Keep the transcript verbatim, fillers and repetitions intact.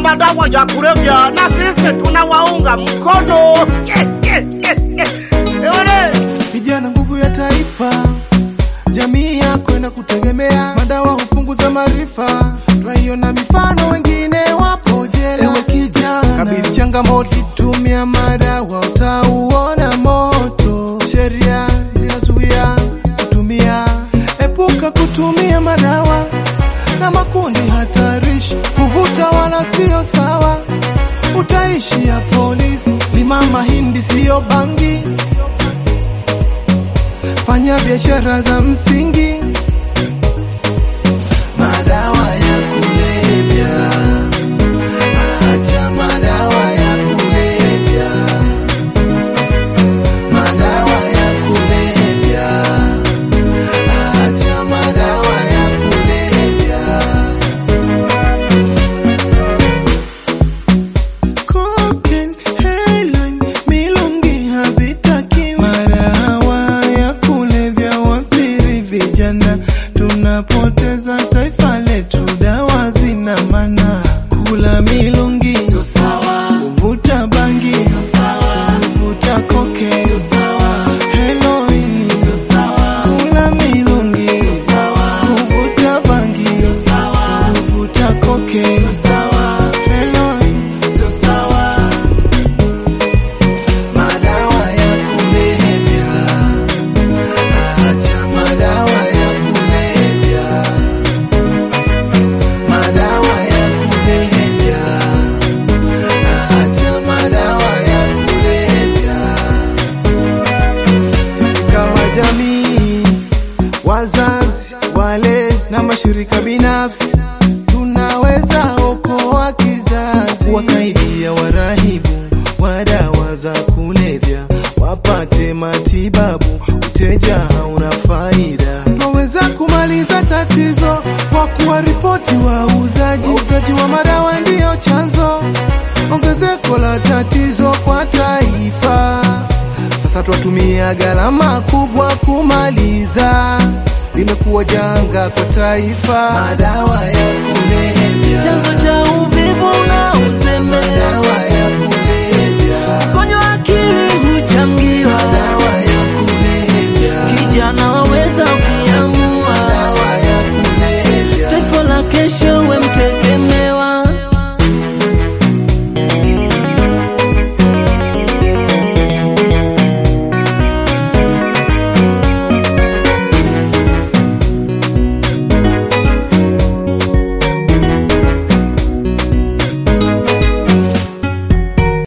madawa ya kulevya na sisi tunawaunga mkono. Vijana nguvu ya taifa, jamii yako inakutegemea. Madawa hupunguza maarifa, tunaiona mifano wengine wapo jela. Ewe kijana, kabili changamoto, tumia madawa utauona moto. Sheria zinazuia kutumia, epuka kutumia madawa na makundi hatarishi. Kuvuta wala sio sawa, utaishi ya polisi. Lima mahindi sio bangi, fanya biashara za msingi. Madawa ya kulevya, acha madawa ya kulevya. Madawa ya kulevya, acha madawa ya kulevya. Cocaine, heroin, milungi havitaki. Madawa ya kulevya waathiri vijana, tunapoteza taifa letu. Dawa zina maana, kula milungi sio sawa, kuvuta bangi sio sawa, kuvuta cocaine sio sawa, heroin sio sawa, kula milungi sio sawa, kuvuta bangi sio sawa, kuvuta cocaine sio sawa, heroin sio sawa. Madawa ya kulevya, acha madawa ya kulevya. Madawa ya kulevya, acha madawa ya kulevya. Sisi kama jamii, wazazi, walezi na mashirika binafsi, tunaweza okoa kizazi. Kuwasaidia warahibu wa dawa za kulevya wapate matibabu, uteja hauna faida. Tunaweza kumaliza tatizo kwa kuwaripoti wauzaji. Wauzaji wa madawa ndio chanzo ongezeko la tatizo kwa taifa. Sasa twatumia gharama kubwa kumaliza, limekuwa janga kwa taifa. Madawa ya kulevya, chanzo cha uvivu na